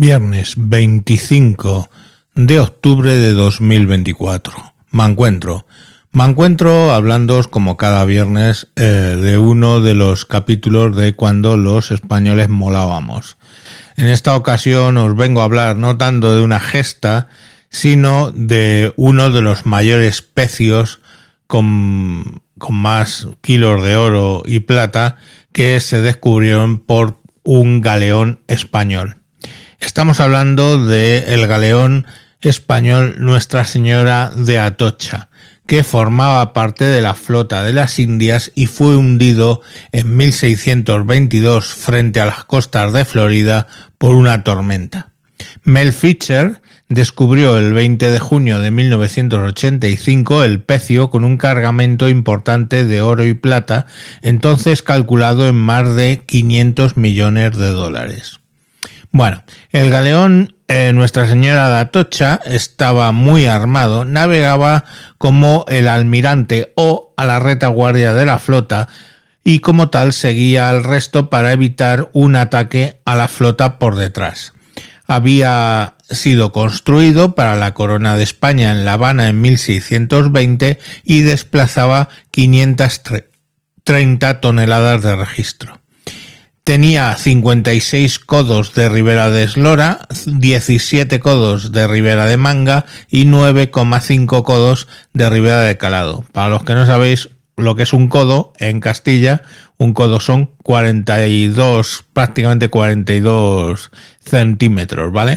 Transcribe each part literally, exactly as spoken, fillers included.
Viernes veinticinco de octubre de dos mil veinticuatro. Me encuentro. Me encuentro hablándoos como cada viernes eh, de uno de los capítulos de cuando los españoles molábamos. En esta ocasión os vengo a hablar no tanto de una gesta, sino de uno de los mayores pecios con, con más kilos de oro y plata que se descubrieron por un galeón español. Estamos hablando del galeón español Nuestra Señora de Atocha, que formaba parte de la flota de las Indias y fue hundido en mil seiscientos veintidós frente a las costas de Florida por una tormenta. Mel Fisher descubrió el veinte de junio de mil novecientos ochenta y cinco el pecio con un cargamento importante de oro y plata, entonces calculado en más de quinientos millones de dólares. Bueno, el galeón eh, Nuestra Señora de Atocha estaba muy armado, navegaba como el almirante o a la retaguardia de la flota y como tal seguía al resto para evitar un ataque a la flota por detrás. Había sido construido para la Corona de España en La Habana en mil seiscientos veinte y desplazaba quinientas treinta toneladas de registro. Tenía cincuenta y seis codos de ribera de eslora, diecisiete codos de ribera de manga y nueve coma cinco codos de ribera de calado. Para los que no sabéis lo que es un codo, en Castilla, un codo son cuarenta y dos, prácticamente cuarenta y dos centímetros, ¿vale?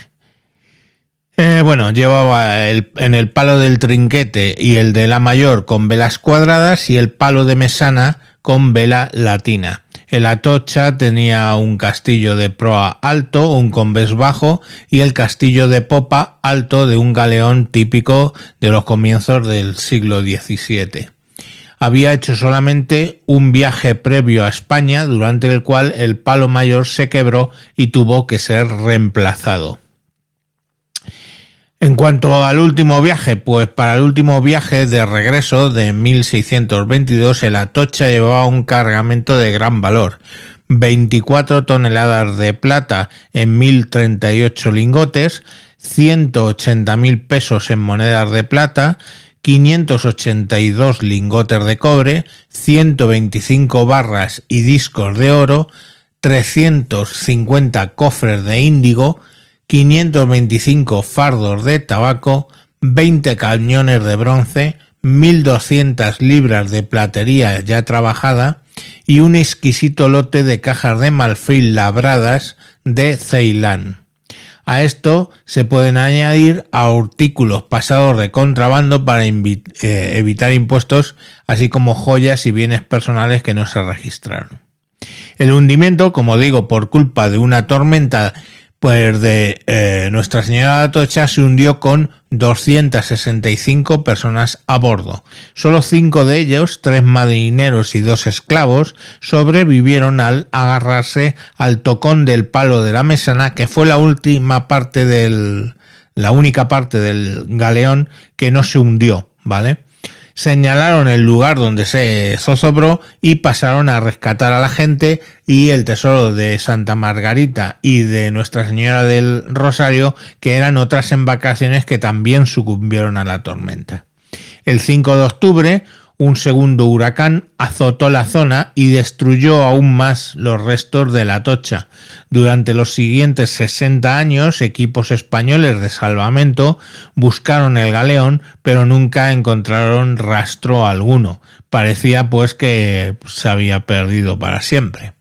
Eh, bueno, llevaba el, en el palo del trinquete y el de la mayor con velas cuadradas y el palo de mesana con vela latina. El Atocha tenía un castillo de proa alto, un combés bajo y el castillo de popa alto de un galeón típico de los comienzos del siglo diecisiete. Había hecho solamente un viaje previo a España, durante el cual el palo mayor se quebró y tuvo que ser reemplazado. En cuanto al último viaje, pues para el último viaje de regreso de mil seiscientos veintidós, el Atocha llevaba un cargamento de gran valor, veinticuatro toneladas de plata en mil treinta y ocho lingotes, ciento ochenta mil pesos en monedas de plata, quinientos ochenta y dos lingotes de cobre, ciento veinticinco barras y discos de oro, trescientos cincuenta cofres de índigo, quinientos veinticinco fardos de tabaco, veinte cañones de bronce, mil doscientas libras de platería ya trabajada y un exquisito lote de cajas de marfil labradas de Ceilán. A esto se pueden añadir artículos pasados de contrabando para eh, evitar impuestos, así como joyas y bienes personales que no se registraron. El hundimiento, como digo, por culpa de una tormenta pues de eh, Nuestra Señora de Atocha, se hundió con doscientas sesenta y cinco personas a bordo. Solo cinco de ellos, tres marineros y dos esclavos, sobrevivieron al agarrarse al tocón del palo de la mesana, que fue la última parte del, la única parte del galeón que no se hundió, ¿vale? Señalaron el lugar donde se zozobró y pasaron a rescatar a la gente, y el tesoro de Santa Margarita y de Nuestra Señora del Rosario, que eran otras embarcaciones que también sucumbieron a la tormenta. El cinco de octubre, un segundo huracán azotó la zona y destruyó aún más los restos de la Atocha. Durante los siguientes sesenta años, equipos españoles de salvamento buscaron el galeón, pero nunca encontraron rastro alguno. Parecía pues que se había perdido para siempre.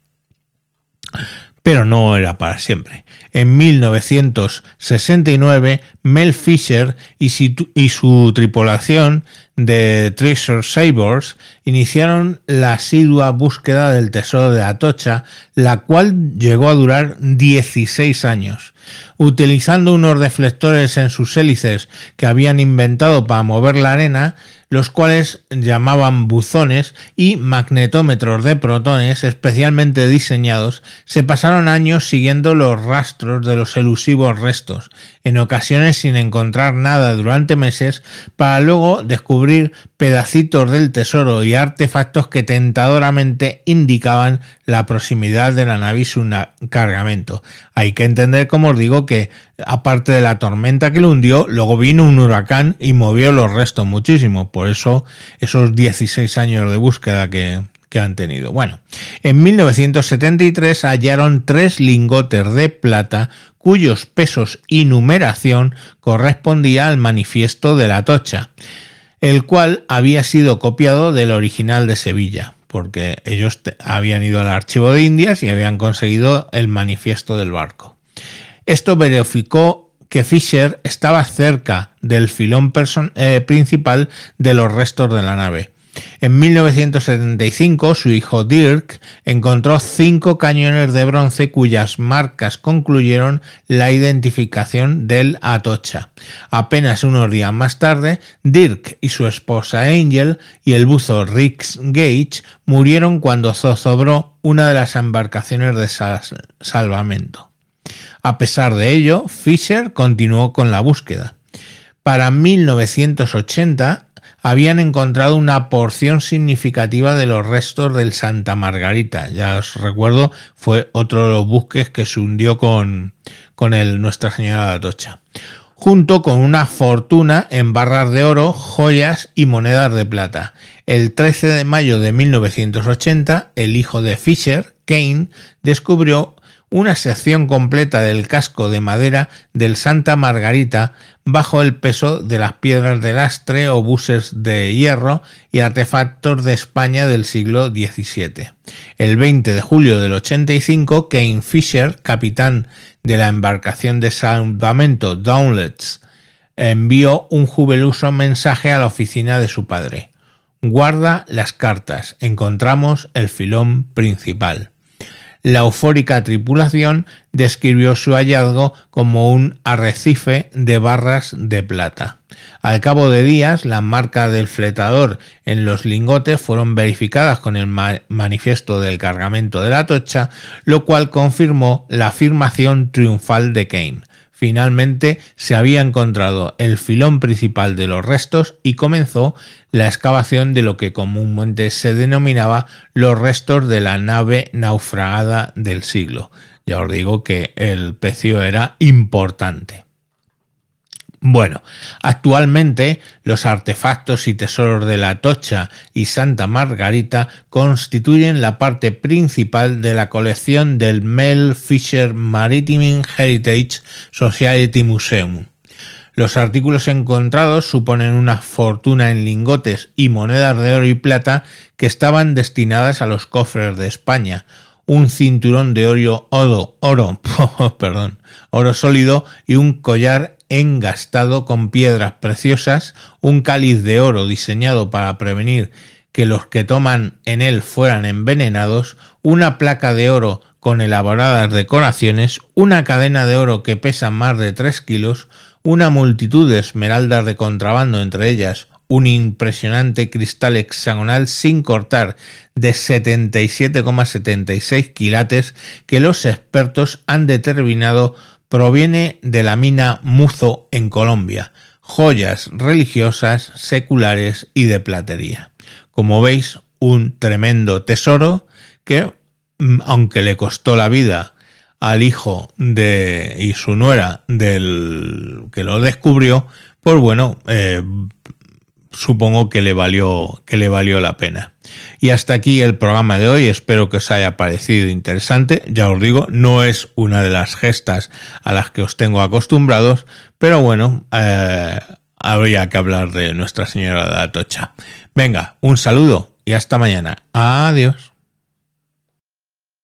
Pero no era para siempre. En mil novecientos sesenta y nueve, Mel Fisher y, situ- y su tripulación de Treasure Savers iniciaron la asidua búsqueda del tesoro de Atocha, la cual llegó a durar dieciséis años. Utilizando unos deflectores en sus hélices que habían inventado para mover la arena, los cuales llamaban buzones, y magnetómetros de protones especialmente diseñados, se pasaron años siguiendo los rastros de los elusivos restos, en ocasiones sin encontrar nada durante meses, para luego descubrir pedacitos del tesoro y artefactos que tentadoramente indicaban la proximidad de la nave y su cargamento. Hay que entender, como os digo, que aparte de la tormenta que lo hundió, luego vino un huracán y movió los restos muchísimo. Por eso esos dieciséis años de búsqueda que, que han tenido. Bueno, en mil novecientos setenta y tres hallaron tres lingotes de plata cuyos pesos y numeración correspondía al manifiesto de la Atocha, el cual había sido copiado del original de Sevilla, porque ellos te, habían ido al archivo de Indias y habían conseguido el manifiesto del barco. Esto verificó que Fisher estaba cerca del filón person, eh, principal de los restos de la nave. En mil novecientos setenta y cinco, su hijo Dirk encontró cinco cañones de bronce cuyas marcas concluyeron la identificación del Atocha. Apenas unos días más tarde, Dirk y su esposa Angel y el buzo Rick Gage murieron cuando zozobró una de las embarcaciones de salvamento. A pesar de ello, Fisher continuó con la búsqueda. Para mil novecientos ochenta, habían encontrado una porción significativa de los restos del Santa Margarita. Ya os recuerdo, fue otro de los buques que se hundió con, con el Nuestra Señora de Atocha, junto con una fortuna en barras de oro, joyas y monedas de plata. El trece de mayo de mil novecientos ochenta, el hijo de Fisher, Kane, descubrió una sección completa del casco de madera del Santa Margarita bajo el peso de las piedras de lastre, obuses de hierro y artefactos de España del siglo diecisiete. El veinte de julio del ochenta y cinco, Kane Fisher, capitán de la embarcación de salvamento Dauntless, envió un jubiloso mensaje a la oficina de su padre. Guarda las cartas, encontramos el filón principal. La eufórica tripulación describió su hallazgo como un arrecife de barras de plata. Al cabo de días, las marcas del fletador en los lingotes fueron verificadas con el ma- manifiesto del cargamento de la Atocha, lo cual confirmó la afirmación triunfal de Kane. Finalmente se había encontrado el filón principal de los restos y comenzó la excavación de lo que comúnmente se denominaba los restos de la nave naufragada del siglo. Ya os digo que el precio era importante. Bueno, actualmente los artefactos y tesoros de la Atocha y Santa Margarita constituyen la parte principal de la colección del Mel Fisher Maritime Heritage Society Museum. Los artículos encontrados suponen una fortuna en lingotes y monedas de oro y plata que estaban destinadas a los cofres de España, un cinturón de oro, oro, oro, perdón, oro sólido y un collar engastado con piedras preciosas, un cáliz de oro diseñado para prevenir que los que toman en él fueran envenenados, una placa de oro con elaboradas decoraciones, una cadena de oro que pesa más de tres kilos, una multitud de esmeraldas de contrabando, entre ellas un impresionante cristal hexagonal sin cortar de setenta y siete coma setenta y seis quilates que los expertos han determinado proviene de la mina Muzo en Colombia, joyas religiosas, seculares y de platería. Como veis, un tremendo tesoro que, aunque le costó la vida al hijo de y su nuera del que lo descubrió, pues bueno, eh, supongo que le valió que le valió la pena. Y hasta aquí el programa de hoy. Espero que os haya parecido interesante. Ya os digo, no es una de las gestas a las que os tengo acostumbrados, pero bueno, eh, habría que hablar de Nuestra Señora de Atocha. Venga, un saludo y hasta mañana. Adiós.